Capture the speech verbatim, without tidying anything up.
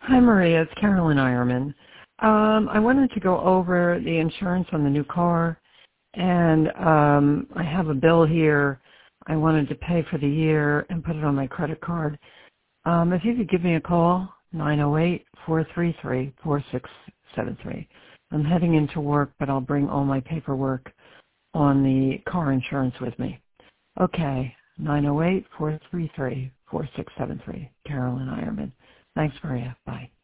Hi, Maria. It's Carolyn Ironman. Um, I wanted to go over the insurance on the new car, and um, I have a bill here. I wanted to pay for the year and put it on my credit card. Um, if you could give me a call, nine oh eight, four three three, four six seven three. I'm heading into work, but I'll bring all my paperwork on the car insurance with me. Okay, nine oh eight, four three three, four six seven three. Carolyn Ironman. Thanks, Maria. Bye.